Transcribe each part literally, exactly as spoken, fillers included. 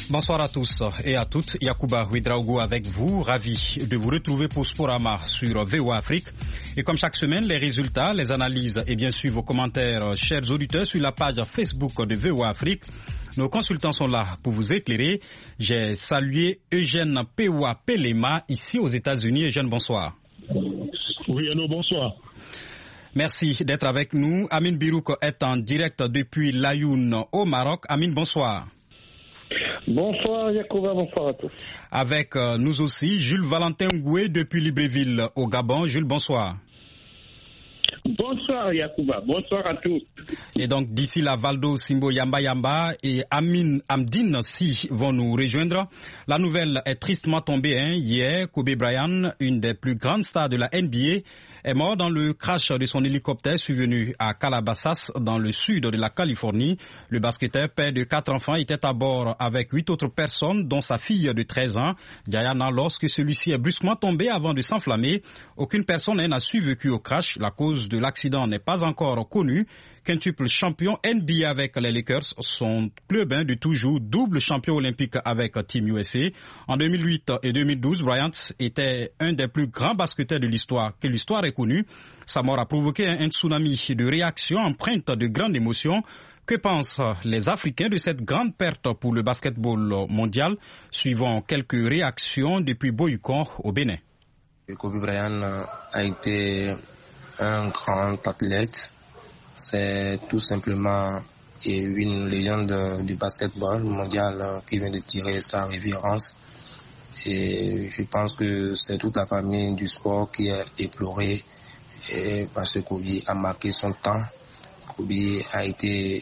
Bonsoir à tous et à toutes. Yacouba Ouedraogo avec vous, ravi de vous retrouver pour Sporama sur V O A Afrique. Et comme chaque semaine, les résultats, les analyses et bien sûr vos commentaires, chers auditeurs, sur la page Facebook de V O A Afrique. Nos consultants sont là pour vous éclairer. J'ai salué Eugène Pewa Pelema ici aux États-Unis. Eugène, bonsoir. Oui, allô, bonsoir. Merci d'être avec nous. Amine Birouk est en direct depuis l'Ayoun au Maroc. Amine, bonsoir. Bonsoir Yacouba, bonsoir à tous. Avec euh, nous aussi Jules Valentin Ngoué depuis Libreville au Gabon. Jules, bonsoir. Bonsoir Yacouba, bonsoir à tous. Et donc d'ici là, Valdo Simbo Yamba Yamba et Amin Amdine Si vont nous rejoindre. La nouvelle est tristement tombée hein. Hier, Kobe Bryant, une des plus grandes stars de la N B A, est mort dans le crash de son hélicoptère survenu à Calabasas, dans le sud de la Californie. Le basketteur, père de quatre enfants, était à bord avec huit autres personnes, dont sa fille de treize ans, Diana, lorsque celui-ci est brusquement tombé avant de s'enflammer. Aucune personne n'a survécu au crash. La cause de l'accident n'est pas encore connue. Quintuple champion N B A avec les Lakers, son club hein, de toujours double champion olympique avec Team U S A. En deux mille huit et deux mille douze, Bryant était un des plus grands basketteurs de l'histoire, que l'histoire ait connu. Sa mort a provoqué un tsunami de réactions empreintes de grandes émotions. Que pensent les Africains de cette grande perte pour le basketball mondial? Suivons quelques réactions depuis Boycon au Bénin. Kobe Bryant a été un grand athlète. C'est tout simplement une légende du basketball mondial qui vient de tirer sa révérence. Et je pense que c'est toute la famille du sport qui est éplorée parce que Kobe a marqué son temps. Kobe a été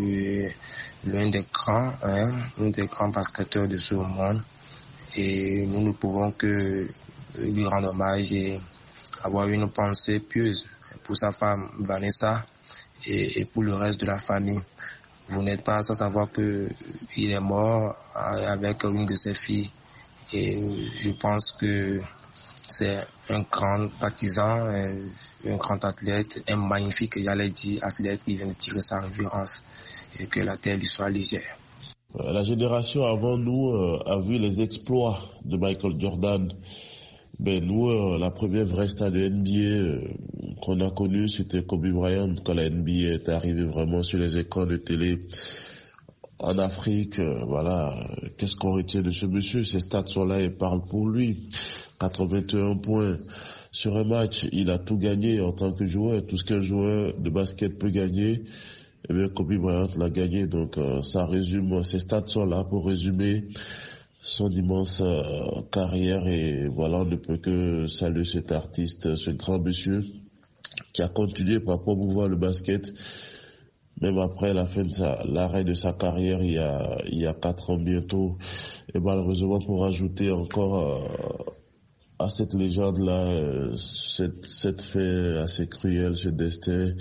l'un des grands, hein, l'un des grands basketteurs de ce monde. Et nous ne pouvons que lui rendre hommage et avoir une pensée pieuse pour sa femme Vanessa. Et, et pour le reste de la famille. Vous n'êtes pas sans savoir que il est mort avec une de ses filles. Et je pense que c'est un grand partisan, un grand athlète, un magnifique, j'allais dire, athlète qui vient de tirer sa révérence. Et que la terre lui soit légère. La génération avant nous a vu les exploits de Michael Jordan. Ben nous, euh, la première vraie star de N B A euh, qu'on a connue, c'était Kobe Bryant, quand la N B A est arrivée vraiment sur les écrans de télé en Afrique. Euh, voilà, qu'est-ce qu'on retient de ce monsieur? Ses stats sont là et parlent pour lui. quatre-vingt-un points sur un match, il a tout gagné en tant que joueur. Tout ce qu'un joueur de basket peut gagner, eh bien Kobe Bryant l'a gagné. Donc euh, ça résume, ses stats sont là pour résumer son immense euh, carrière. Et voilà, on ne peut que saluer cet artiste, ce grand monsieur qui a continué par promouvoir le basket même après la fin de sa, l'arrêt de sa carrière il y a il y a quatre ans bientôt. Et malheureusement, pour ajouter encore euh, à cette légende là euh, cette cette fait assez cruel, ce destin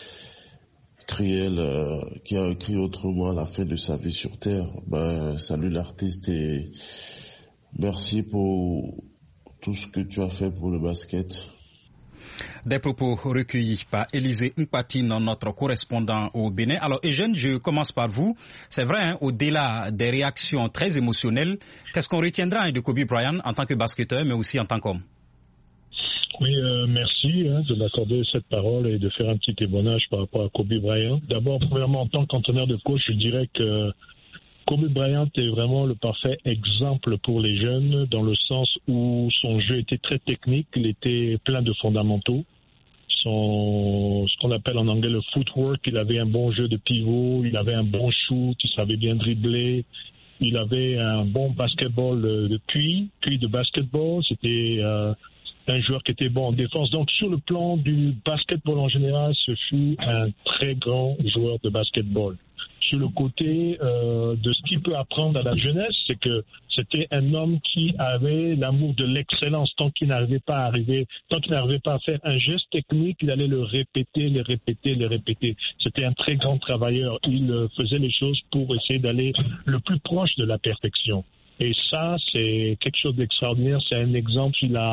cruel euh, qui a écrit autrement la fin de sa vie sur Terre. Ben, salut l'artiste et merci pour tout ce que tu as fait pour le basket. Des propos recueillis par Élisée Mpatine, notre correspondant au Bénin. Alors Eugène, je commence par vous. C'est vrai, hein, au-delà des réactions très émotionnelles, qu'est-ce qu'on retiendra hein, de Kobe Bryant en tant que basketteur, mais aussi en tant qu'homme? Oui, euh, merci hein, de m'accorder cette parole et de faire un petit témoignage par rapport à Kobe Bryant. D'abord, premièrement, en tant qu'entraîneur de coach, je dirais que Kobe Bryant est vraiment le parfait exemple pour les jeunes, dans le sens où son jeu était très technique, il était plein de fondamentaux. Son, ce qu'on appelle en anglais le footwork, il avait un bon jeu de pivot, il avait un bon shoot, il savait bien dribbler, il avait un bon basketball de QI, QI de basketball, c'était... Euh, un joueur qui était bon en défense. Donc, sur le plan du basketball en général, ce fut un très grand joueur de basketball. Sur le côté euh, de ce qu'il peut apprendre à la jeunesse, c'est que c'était un homme qui avait l'amour de l'excellence. Tant qu'il n'arrivait pas à arriver, tant qu'il n'arrivait pas à faire un geste technique, il allait le répéter, le répéter, le répéter. C'était un très grand travailleur. Il euh, faisait les choses pour essayer d'aller le plus proche de la perfection. Et ça, c'est quelque chose d'extraordinaire. C'est un exemple. Il a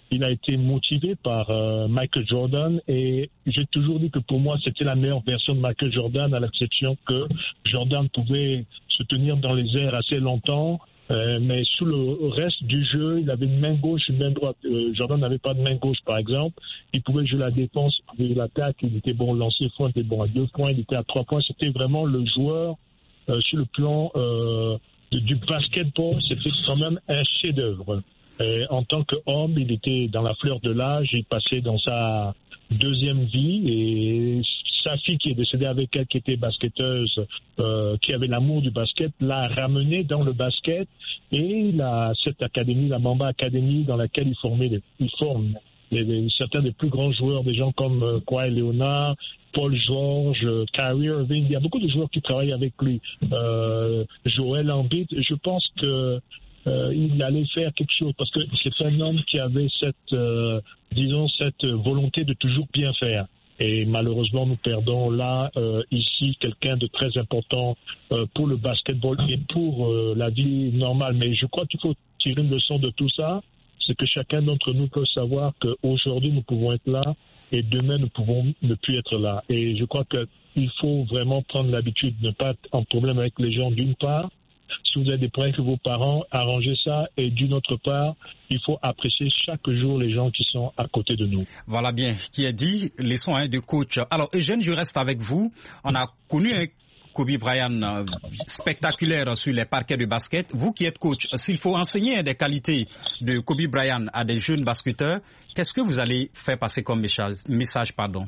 il a été motivé par euh, Michael Jordan et j'ai toujours dit que pour moi c'était la meilleure version de Michael Jordan, à l'exception que Jordan pouvait se tenir dans les airs assez longtemps, euh, mais sous le reste du jeu, il avait une main gauche, une main droite. Euh, Jordan n'avait pas de main gauche par exemple, il pouvait jouer la défense, il pouvait jouer l'attaque, il était bon au lancer franc, il était bon à deux points, il était à trois points, c'était vraiment le joueur euh, sur le plan euh, de, du basketball, c'était quand même un chef-d'œuvre. Et en tant qu'homme, il était dans la fleur de l'âge, il passait dans sa deuxième vie et sa fille qui est décédée avec elle, qui était basketteuse, euh, qui avait l'amour du basket, l'a ramené dans le basket et la, cette académie, la Mamba Academy, dans laquelle il formait, les, il forme les, les, certains des plus grands joueurs, des gens comme euh, Kawhi Leonard, Paul George, euh, Kyrie Irving. Il y a beaucoup de joueurs qui travaillent avec lui. Euh, Joel Embiid. Je pense que Euh, il allait faire quelque chose parce que c'est un homme qui avait cette, euh, disons, cette volonté de toujours bien faire. Et malheureusement, nous perdons là, euh, ici, quelqu'un de très important euh, pour le basketball et pour euh, la vie normale. Mais je crois qu'il faut tirer une leçon de tout ça. C'est que chacun d'entre nous peut savoir qu'aujourd'hui, nous pouvons être là et demain, nous pouvons ne plus être là. Et je crois qu'il faut vraiment prendre l'habitude de ne pas être en problème avec les gens d'une part. Si vous avez des problèmes avec vos parents, arrangez ça. Et d'une autre part, il faut apprécier chaque jour les gens qui sont à côté de nous. Voilà bien, qui est dit, leçon hein, de coach. Alors Eugène, je reste avec vous. On a connu un Kobe Bryant euh, spectaculaire sur les parquets de basket. Vous qui êtes coach, s'il faut enseigner des qualités de Kobe Bryant à des jeunes basketteurs, qu'est-ce que vous allez faire passer comme message, message pardon?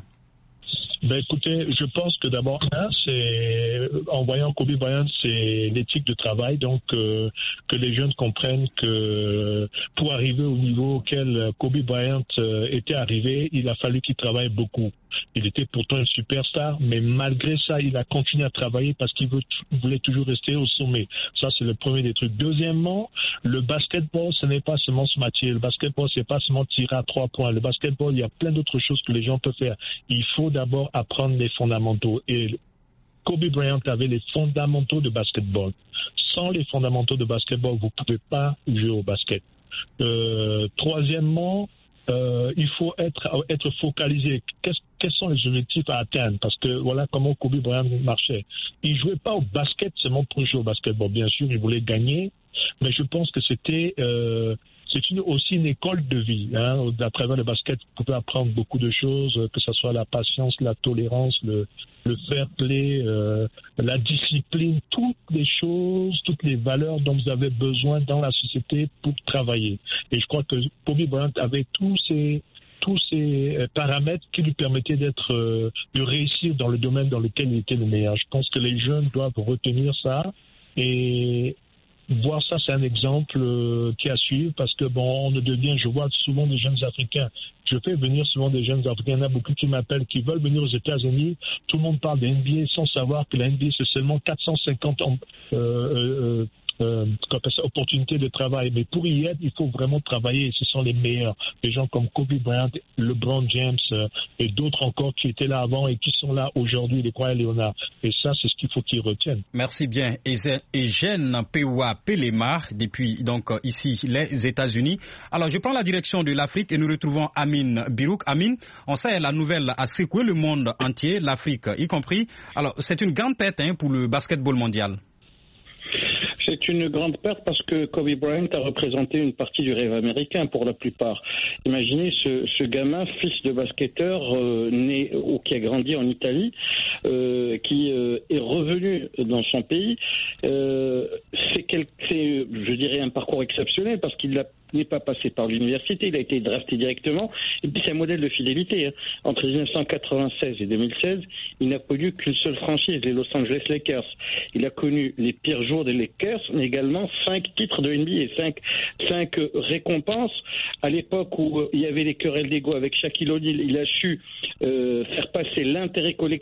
Ben écoutez, je pense que d'abord, un, c'est en voyant Kobe Bryant, c'est l'éthique de travail, donc euh, que les jeunes comprennent que pour arriver au niveau auquel Kobe Bryant euh, était arrivé, il a fallu qu'il travaille beaucoup. Il était pourtant une superstar, mais malgré ça, il a continué à travailler parce qu'il veut, voulait toujours rester au sommet. Ça, c'est le premier des trucs. Deuxièmement, le basketball, ce n'est pas seulement ce métier. Le basketball, c'est pas seulement tirer à trois points. Le basketball, il y a plein d'autres choses que les gens peuvent faire. Il faut d'abord apprendre les fondamentaux. Et Kobe Bryant avait les fondamentaux de basketball. Sans les fondamentaux de basketball, vous ne pouvez pas jouer au basket. Euh, troisièmement, Euh, il faut être, être focalisé. Qu'est-ce, quels sont les objectifs à atteindre? Parce que voilà comment Kobe Bryant marchait. Il ne jouait pas au basket seulement pour jouer au basketball. Bien sûr, il voulait gagner, mais je pense que c'était euh, c'est une, aussi une école de vie. Hein. À travers le basket, vous pouvez apprendre beaucoup de choses, que ce soit la patience, la tolérance, le, le fair play, euh, la discipline, toutes les choses, toutes les valeurs dont vous avez besoin dans la société pour travailler. Et je crois que Kobe Bryant avait tous ces tous ces paramètres qui lui permettaient d'être, euh, de réussir dans le domaine dans lequel il était le meilleur. Je pense que les jeunes doivent retenir ça et voir ça, c'est un exemple euh, qui a suivi parce que bon, on devient, je vois souvent des jeunes Africains. Je fais venir souvent des jeunes Africains. Il y en a beaucoup qui m'appellent, qui veulent venir aux États-Unis. Tout le monde parle de N B A sans savoir que la N B A c'est seulement quatre cent cinquante euh, euh, euh, opportunités de travail. Mais pour y être, il faut vraiment travailler. Et ce sont les meilleurs. Des gens comme Kobe Bryant, LeBron James euh, et d'autres encore qui étaient là avant et qui sont là aujourd'hui, les Kawhi Leonard. Et ça, c'est ce qu'il faut qu'ils retiennent. Merci bien. Eugène Pewa Pelema, depuis donc ici les États-Unis. Alors, je prends la direction de l'Afrique et nous retrouvons Amin Birouk. Amin, on sait la nouvelle a secoué le monde entier, l'Afrique y compris. Alors, c'est une grande perte hein, pour le basketball mondial. C'est une grande perte parce que Kobe Bryant a représenté une partie du rêve américain pour la plupart. Imaginez ce, ce gamin, fils de basketteur, euh, né ou qui a grandi en Italie, euh, qui euh, est revenu dans son pays. Euh, c'est, quel, c'est, je dirais, un parcours exceptionnel parce qu'il a n'est pas passé par l'université, il a été drafté directement, et puis c'est un modèle de fidélité. Hein. Entre dix-neuf cent quatre-vingt-seize et deux mille seize, il n'a connu qu'une seule franchise, les Los Angeles Lakers. Il a connu les pires jours des Lakers, mais également cinq titres de N B A, cinq, cinq récompenses. À l'époque où euh, il y avait les querelles d'ego avec Shaquille O'Neal, il a su euh, faire passer l'intérêt collectif, il a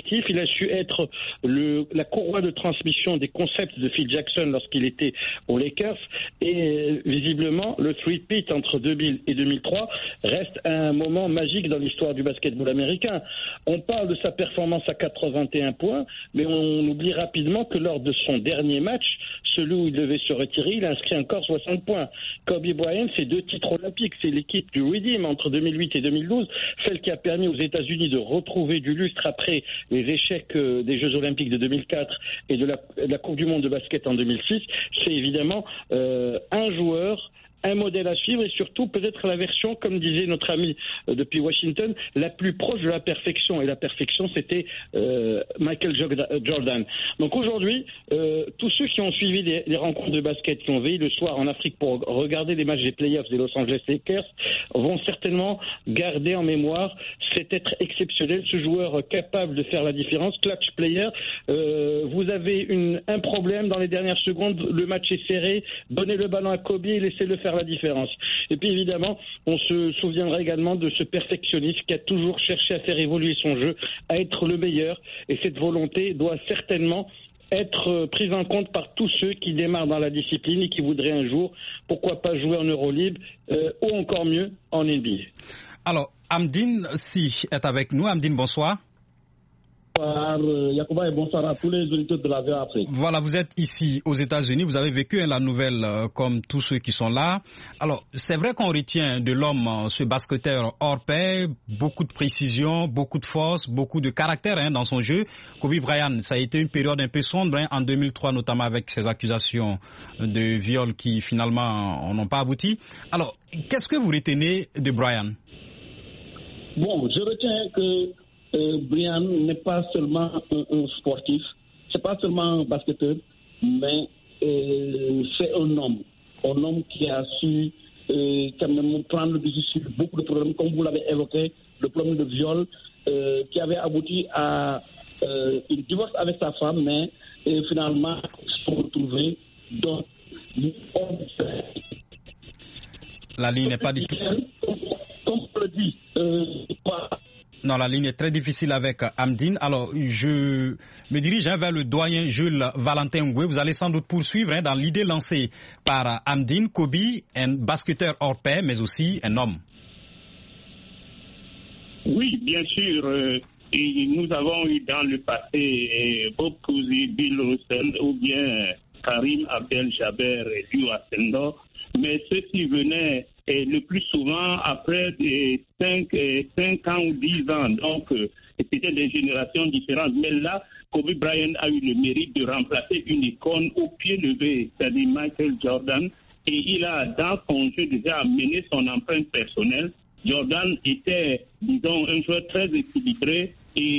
su être le, la courroie de transmission des concepts de Phil Jackson lorsqu'il était aux Lakers. Et visiblement, le three-peat entre deux mille et deux mille trois reste un moment magique dans l'histoire du basketball américain. On parle de sa performance à quatre-vingt-un points, mais on oublie rapidement que lors de son dernier match, celui où il devait se retirer, il a inscrit encore soixante points. Kobe Bryant, c'est deux titres olympiques. C'est l'équipe du Redeem entre deux mille huit et deux mille douze, celle qui a permis aux États-Unis de retrouver du lustre après les échecs des Jeux Olympiques de deux mille quatre et de la, de la Coupe du Monde de basket en deux mille six. C'est évidemment euh, un joueur, un modèle à suivre et surtout peut-être la version, comme disait notre ami euh, depuis Washington, la plus proche de la perfection. Et la perfection, c'était euh, Michael Jordan. Donc aujourd'hui, euh, tous ceux qui ont suivi les, les rencontres de basket, qui ont veillé le soir en Afrique pour regarder les matchs des playoffs des Los Angeles Lakers, vont certainement garder en mémoire cet être exceptionnel, ce joueur capable de faire la différence, clutch player. Euh, vous avez une, un problème dans les dernières secondes, le match est serré, donnez le ballon à Kobe et laissez-le faire la différence. Et puis évidemment, on se souviendra également de ce perfectionniste qui a toujours cherché à faire évoluer son jeu, à être le meilleur. Et cette volonté doit certainement être prise en compte par tous ceux qui démarrent dans la discipline et qui voudraient un jour, pourquoi pas jouer en Euroleague euh, ou encore mieux en N B A. Alors, Amdine Si est avec nous. Amdine, bonsoir. Bonsoir Yacouba et bonsoir à tous les auditeurs de la V O A Afrique. Voilà, vous êtes ici aux États-Unis, vous avez vécu la nouvelle euh, comme tous ceux qui sont là. Alors, c'est vrai qu'on retient de l'homme euh, ce basketteur hors pair, beaucoup de précision, beaucoup de force, beaucoup de caractère hein, dans son jeu. Kobe Bryant, ça a été une période un peu sombre hein, en deux mille trois, notamment avec ces accusations de viol qui finalement n'ont pas abouti. Alors, qu'est-ce que vous retenez de Bryant? Bon, je retiens que Euh, Bryant n'est pas seulement un, un sportif, c'est pas seulement un basketteur, mais euh, c'est un homme, un homme qui a su euh, quand même prendre le dessus sur beaucoup de problèmes, comme vous l'avez évoqué, le problème de viol, euh, qui avait abouti à euh, une divorce avec sa femme, mais euh, finalement ils se sont retrouvés dans la ligne n'est pas du tout. Comme on le dit, euh, Non, la ligne est très difficile avec Amdine. Alors, je me dirige hein, vers le doyen Jules Valentin Ngoué. Vous allez sans doute poursuivre hein, dans l'idée lancée par Amdine. Kobe, un basketteur hors pair, mais aussi un homme. Oui, bien sûr. Euh, et nous avons eu dans le passé euh, Bob Cousy, Bill Russell ou bien Karim Abdel-Jabbar et Liu Asendo. Mais ceux-ci venaient et le plus souvent après cinq ans ou dix ans. Donc, euh, c'était des générations différentes. Mais là, Kobe Bryant a eu le mérite de remplacer une icône au pied levé, c'est-à-dire Michael Jordan. Et il a, dans son jeu, déjà amené son empreinte personnelle. Jordan était, disons, un joueur très équilibré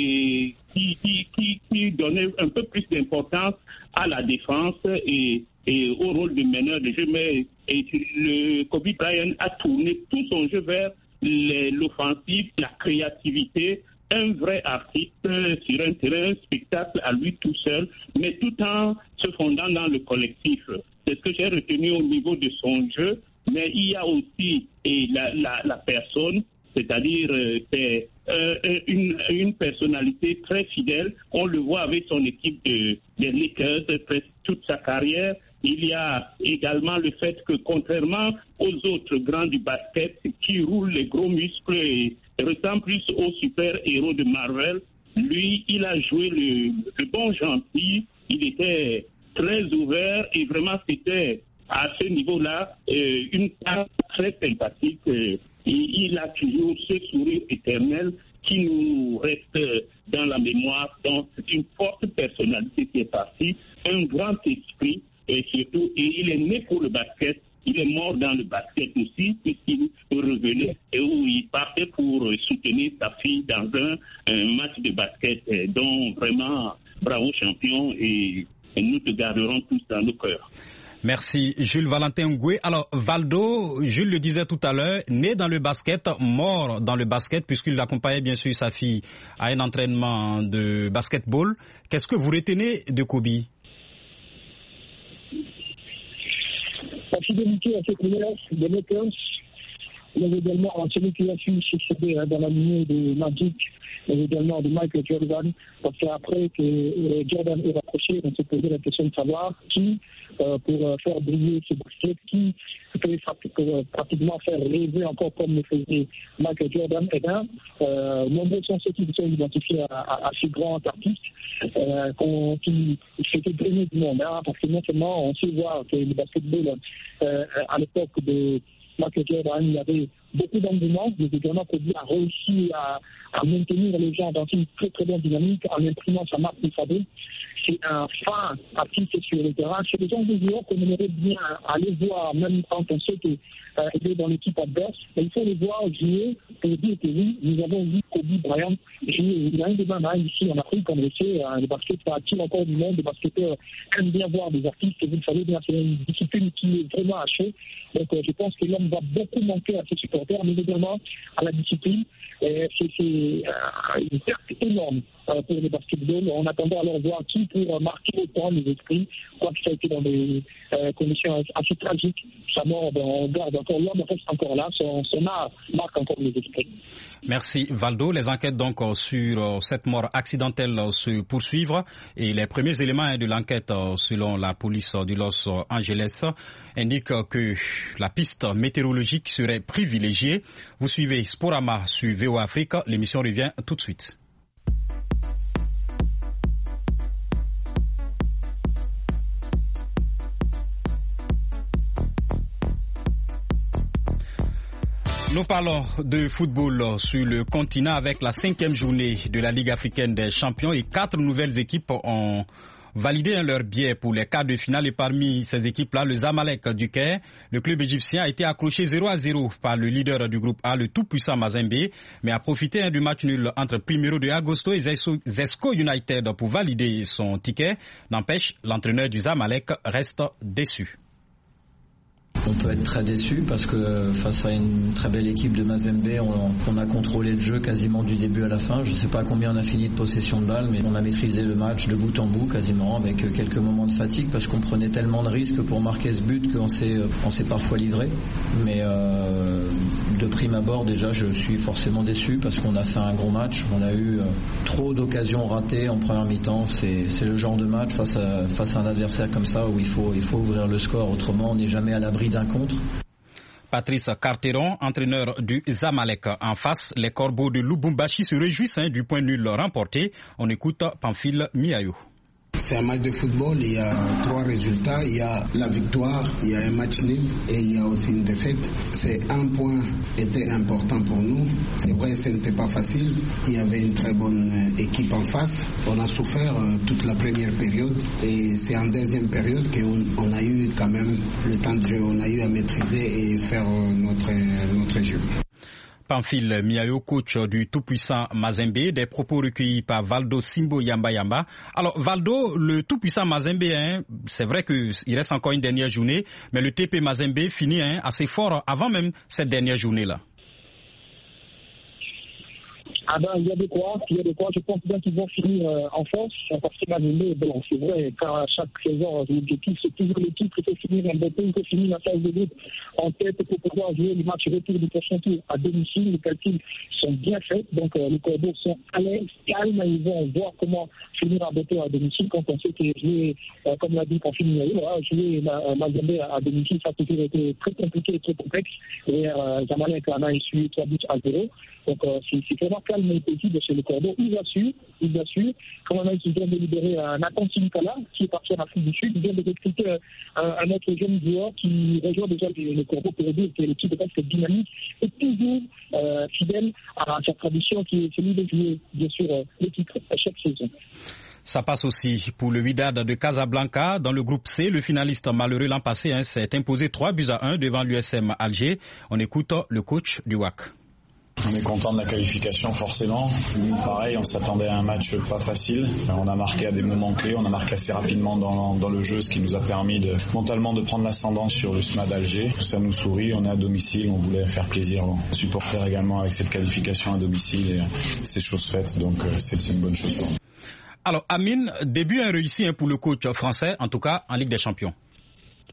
et qui, qui, qui, qui donnait un peu plus d'importance à la défense et, et au rôle de meneur de jeu. Mais et le Kobe Bryant a tourné tout son jeu vers l'offensive, la créativité, un vrai artiste sur un terrain, un spectacle à lui tout seul, mais tout en se fondant dans le collectif. C'est ce que j'ai retenu au niveau de son jeu, mais il y a aussi et la, la, la personne, c'est-à-dire euh, c'est euh, une, une personnalité très fidèle. On le voit avec son équipe de, des Lakers presque toute sa carrière. Il y a également le fait que, contrairement aux autres grands du basket qui roulent les gros muscles et ressemblent plus aux super-héros de Marvel, lui, il a joué le, le bon gentil. Il était très ouvert et vraiment, c'était à ce niveau-là euh, une part très sympathique. Euh, et il a toujours ce sourire éternel qui nous reste dans la mémoire. Donc, c'est une forte personnalité qui est partie, un grand esprit. Et surtout, et il est né pour le basket, il est mort dans le basket aussi, puisqu'il revenait et où il partait pour soutenir sa fille dans un, un match de basket. Donc vraiment, bravo champion, et, et nous te garderons tous dans nos cœurs. Merci Jules Valentin Ngoué. Alors Valdo, Jules le disait tout à l'heure, né dans le basket, mort dans le basket, puisqu'il accompagnait bien sûr sa fille à un entraînement de basketball. Qu'est-ce que vous retenez de Kobe? La fidélité à ses couleurs, des Lakers, Il y avait également celui qui a su succéder dans la lignée de Magic, et également de Michael Jordan, parce qu'après que Jordan est rapproché, on s'est posé la question de savoir qui, euh, pour faire briller ce basket, qui peut pratiquement faire rêver encore comme le faisait Michael Jordan. Et bien, euh, nombreux sont ceux qui se sont identifiés à, à, à ce grand artiste euh, qui s'était drainé du monde, hein, parce que non seulement on sait voir que le basketball, euh, à l'époque de Michael Jordan, il y avait beaucoup d'engouement, mais également que lui a réussi à, à maintenir les gens dans une très très bonne dynamique en imprimant sa marque de fabrique. C'est un fin artiste sur le terrain. C'est des gens de joueurs qu'on aimerait bien aller voir, même quand on sait qu'il euh, est dans l'équipe adverse. Mais il faut les voir jouer pour dire que oui, nous avons vu Kobe Bryant jouer. Il y a un débat hein, ici en Afrique, on le sait, hein, le basket attire encore du monde. Les basketteurs aiment bien voir des artistes. Et vous le savez bien, c'est une discipline qui est vraiment hachée. Donc euh, je pense que l'homme va beaucoup manquer à ses supporters, mais également à la discipline. Et c'est, c'est euh, une perte énorme euh, pour le basketball. On attendait alors voir qui pour marquer autant les esprits, quoi que ça a été dans des euh, conditions assez tragiques. Sa mort, ben, on garde encore l'homme, reste encore là, son, son art marque encore les esprits. Merci Valdo. Les enquêtes donc sur cette mort accidentelle se poursuivent et les premiers éléments de l'enquête selon la police de Los Angeles indiquent que la piste météorologique serait privilégiée. Vous suivez Sporama sur V O A Afrique. L'émission revient tout de suite. Nous parlons de football sur le continent avec la cinquième journée de la Ligue africaine des champions et quatre nouvelles équipes ont validé leur billet pour les quarts de finale et parmi ces équipes-là, le Zamalek du Caire. Le club égyptien a été accroché zéro à zéro par le leader du groupe A, le tout-puissant Mazembe, mais a profité du match nul entre Primeiro de Agosto et Zesco United pour valider son ticket. N'empêche, l'entraîneur du Zamalek reste déçu. On peut être très déçu parce que face à une très belle équipe de Mazembe, on, on a contrôlé le jeu quasiment du début à la fin. Je ne sais pas combien on a fini de possession de balle, mais on a maîtrisé le match de bout en bout quasiment avec quelques moments de fatigue parce qu'on prenait tellement de risques pour marquer ce but qu'on s'est, on s'est parfois livré. Mais euh, de prime abord, déjà, je suis forcément déçu parce qu'on a fait un gros match. On a eu euh, trop d'occasions ratées en première mi-temps. C'est, c'est le genre de match face à, face à un adversaire comme ça où il faut, il faut ouvrir le score. Autrement, on n'est jamais à l'abri d'un contre. Patrice Carteron, entraîneur du Zamalek. En face, les Corbeaux de Lubumbashi se réjouissent hein, du point nul remporté. On écoute Pamphile Miayo. C'est un match de football, il y a trois résultats, il y a la victoire, il y a un match nul et il y a aussi une défaite. C'est un point qui était important pour nous. C'est vrai, ce n'était pas facile. Il y avait une très bonne équipe en face. On a souffert toute la première période et c'est en deuxième période qu'on on a eu quand même le temps de jeu. On a eu à maîtriser et faire notre, notre jeu. Pamphile Miayo, coach du tout-puissant Mazembe, des propos recueillis par Valdo Simbo Yamba Yamba. Alors Valdo, le tout-puissant Mazembe, hein, c'est vrai qu'il reste encore une dernière journée, mais le T P Mazembe finit hein, assez fort avant même cette dernière journée-là. Ah ben, il y a de quoi, il y a de quoi. Je pense bien qu'ils vont finir euh, en force, parce que Mazembe, bon, c'est vrai, car à chaque saison, l'objectif, c'est toujours l'équipe qui peut finir en beauté, qui peut finir la phase de groupe en tête pour pouvoir jouer le match retour du prochain tour à domicile. Les calculs sont bien faits, donc euh, les Corbeaux sont à l'aise, calmes, ils vont voir comment finir en beauté à domicile quand on sait que jouer, euh, comme l'a dit Pamphile Miayo, hein, jouer euh, Mazembe à, à domicile, ça a toujours été très compliqué et très complexe. Et euh, Zamalek en a essuyé trois buts à zéro. Donc euh, c'est, c'est vraiment calme et paisible chez le Corbeau. Ils assurent, ils assurent. Comme on a dit, ils viennent de libérer un Akonsi Nicolas qui est parti en Afrique du Sud. Ils viennent de recruter un, un autre jeune joueur qui rejoint déjà le, le Corbeau pour dire que l'équipe est dynamique et toujours euh, fidèle à sa tradition qui est celui de jouer, bien sûr, euh, les titres à chaque saison. Ça passe aussi pour le Wydad de Casablanca. Dans le groupe C, le finaliste malheureux l'an passé hein, s'est imposé trois buts à un devant l'U S M Alger. On écoute le coach du W A C. On est content de la qualification forcément. Pareil, on s'attendait à un match pas facile. On a marqué à des moments clés, on a marqué assez rapidement dans, dans le jeu, ce qui nous a permis de, mentalement de prendre l'ascendant sur le S M A d'Alger. Ça nous sourit, on est à domicile, on voulait faire plaisir aux supporters également avec cette qualification à domicile et c'est chose faite, donc c'est, c'est une bonne chose pour nous. Alors Amine, début réussi pour le coach français, en tout cas en Ligue des Champions.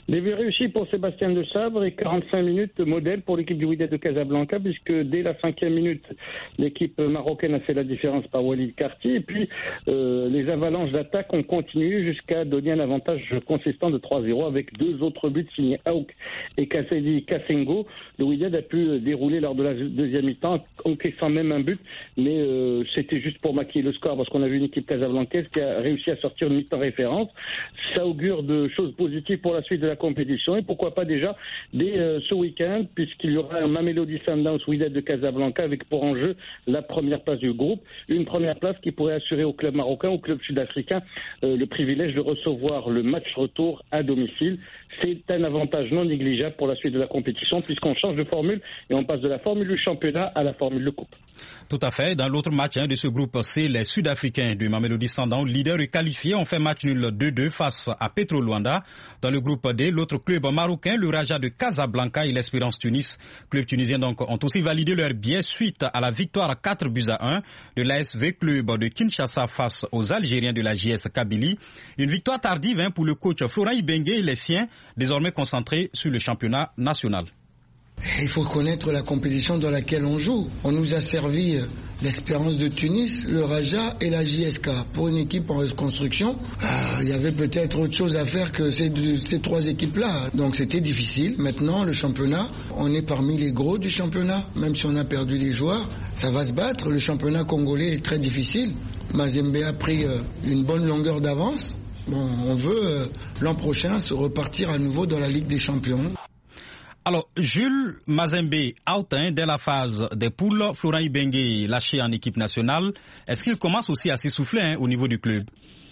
Début réussi pour Sébastien de Sabre et quarante-cinq minutes modèle pour l'équipe du Wydad de Casablanca, puisque dès la cinquième minute, l'équipe marocaine a fait la différence par Walid Karti. Et puis, euh, les avalanches d'attaque ont continué jusqu'à donner un avantage consistant de trois zéro avec deux autres buts signés Aouk et Kassedi Kassengo. Le Wydad a pu dérouler lors de la deuxième mi-temps, encaissant même un but, mais euh, c'était juste pour maquiller le score, parce qu'on a vu une équipe casablancaise qui a réussi à sortir une mi-temps référence. Ça augure de choses positives pour la suite de la compétition, et pourquoi pas déjà dès euh, ce week-end, puisqu'il y aura un Mamelodi Sundowns Wydad de Casablanca avec pour enjeu la première place du groupe, une première place qui pourrait assurer au club marocain, au club sud-africain, euh, le privilège de recevoir le match retour à domicile. C'est un avantage non négligeable pour la suite de la compétition, puisqu'on change de formule et on passe de la formule du championnat à la formule de coupe. Tout à fait. Dans l'autre match hein, de ce groupe C, les Sud-Africains du Mamelodi Sundowns, leaders et qualifiés, ont fait match nul deux deux face à Petro Luanda. Dans le groupe D, l'autre club marocain, le Raja de Casablanca et l'Espérance Tunis, club tunisien donc, ont aussi validé leur billet suite à la victoire quatre buts à un de l'A S V Club de Kinshasa face aux Algériens de la J S Kabylie. Une victoire tardive hein, pour le coach Florent Ibenge et les siens, désormais concentrés sur le championnat national. Il faut connaître la compétition dans laquelle on joue. On nous a servi l'Espérance de Tunis, le Raja et la J S K. Pour une équipe en reconstruction, euh, il y avait peut-être autre chose à faire que ces, deux, ces trois équipes-là. Donc c'était difficile. Maintenant, le championnat, on est parmi les gros du championnat. Même si on a perdu des joueurs, ça va se battre. Le championnat congolais est très difficile. Mazembe a pris euh, une bonne longueur d'avance. Bon, on veut euh, l'an prochain se repartir à nouveau dans la Ligue des Champions. Alors, Jules Mazembe, out hein, dès la phase des poules, Florent Ibenge lâché en équipe nationale. Est-ce qu'il commence aussi à s'essouffler hein, au niveau du club?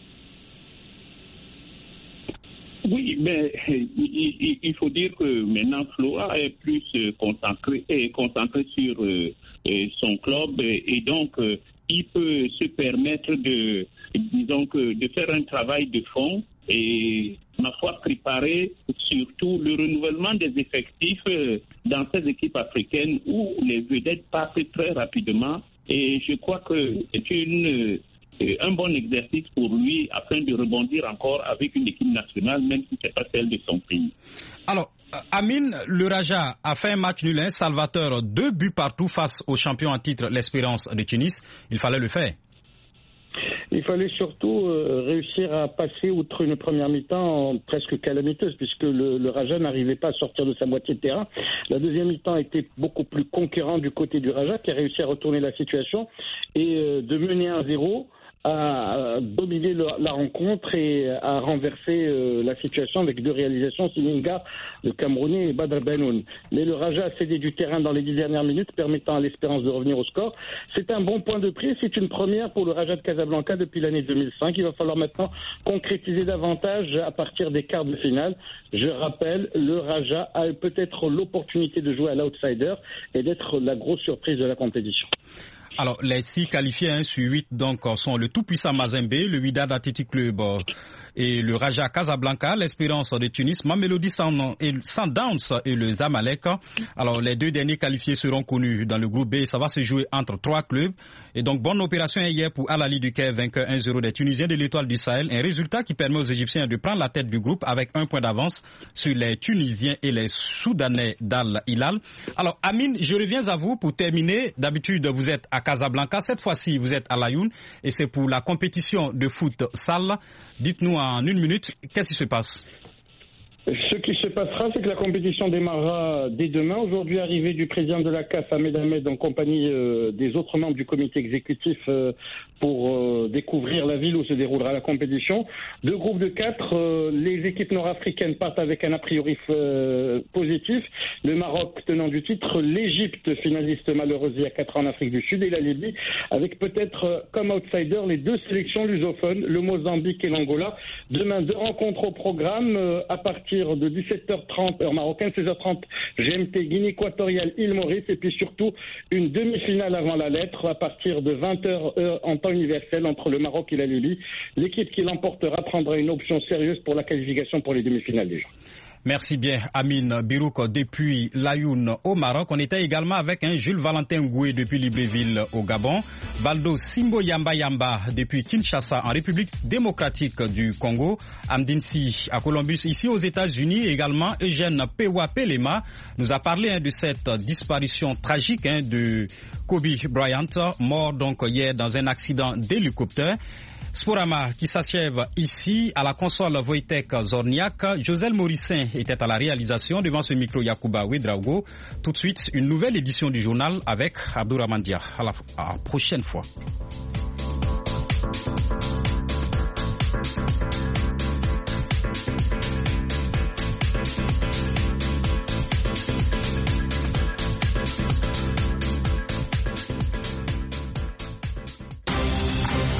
Oui, mais il, il faut dire que maintenant Flora est plus concentré, est concentré sur euh, son club et, et donc euh, il peut se permettre de, disons que, de faire un travail de fond et, ma foi, préparer surtout le renouvellement des effectifs dans ces équipes africaines où les vedettes passent très rapidement. Et je crois que c'est une, un bon exercice pour lui afin de rebondir encore avec une équipe nationale, même si ce n'est pas celle de son pays. Alors, Amine, le Raja a fait un match nul, hein, Salvatore, deux buts partout face au champion en titre, l'Espérance de Tunis. Il fallait le faire. Il fallait surtout euh, réussir à passer outre une première mi-temps presque calamiteuse, puisque le, le Raja n'arrivait pas à sortir de sa moitié de terrain. La deuxième mi-temps était beaucoup plus conquérant du côté du Raja, qui a réussi à retourner la situation et euh, de mener un zéro à dominer le, la rencontre et à renverser euh, la situation avec deux réalisations, Sininga, le Camerounais, et Badr Benoun. Mais le Raja a cédé du terrain dans les dix dernières minutes, permettant à l'Espérance de revenir au score. C'est un bon point de prix, c'est une première pour le Raja de Casablanca depuis l'année deux mille cinq. Il va falloir maintenant concrétiser davantage à partir des quarts de finale. Je rappelle, le Raja a peut-être l'opportunité de jouer à l'outsider et d'être la grosse surprise de la compétition. Alors, les six qualifiés hein, sur huit donc, sont le tout-puissant Mazembe, le Wydad Athletic Club et le Raja Casablanca, l'Espérance de Tunis, Mamelodi Sundowns et le Zamalek. Alors, les deux derniers qualifiés seront connus dans le groupe B. Ça va se jouer entre trois clubs. Et donc, bonne opération hier pour Al Ahly du Caire, vainqueur un zéro des Tunisiens de l'Étoile du Sahel. Un résultat qui permet aux Égyptiens de prendre la tête du groupe avec un point d'avance sur les Tunisiens et les Soudanais d'Al Hilal. Alors, Amine, je reviens à vous pour terminer. D'habitude, vous êtes à Casablanca. Cette fois-ci, vous êtes à Laayoune et c'est pour la compétition de foot salle. Dites-nous en une minute, qu'est-ce qui se passe? Ce qui se passera, c'est que la compétition démarrera dès demain. Aujourd'hui, arrivée du président de la C A F, Ahmed Ahmed, en compagnie euh, des autres membres du comité exécutif euh, pour euh, découvrir la ville où se déroulera la compétition. Deux groupes de quatre. Euh, les équipes nord-africaines partent avec un a priori euh, positif. Le Maroc tenant du titre, l'Égypte finaliste malheureuse il y a quatre ans en Afrique du Sud et la Libye avec peut-être euh, comme outsider les deux sélections lusophones, le Mozambique et l'Angola. Demain, deux rencontres au programme euh, à partir de dix-sept heures trente heure marocaine, seize heures trente G M T, Guinée équatoriale, île Maurice, et puis surtout une demi-finale avant la lettre à partir de vingt heures heure en temps universel entre le Maroc et la Libye. L'équipe qui l'emportera prendra une option sérieuse pour la qualification pour les demi-finales déjà. Merci bien, Amine Birouk, depuis Layoun au Maroc. On était également avec un Jules Valentin Ngoué depuis Libreville au Gabon, Valdo Simbo Yamba Yamba depuis Kinshasa en République démocratique du Congo, Amdine Si à Columbus ici aux États-Unis, également Eugène Pewa Pelema nous a parlé hein, de cette disparition tragique hein, de Kobe Bryant, mort donc hier dans un accident d'hélicoptère. Sporama qui s'achève ici à la console Wojtek Zorniak. Joselle Morissin était à la réalisation devant ce micro Yacouba Ouedraogo. Tout de suite, une nouvelle édition du journal avec Abdourahmane Dia. À la, à la prochaine fois.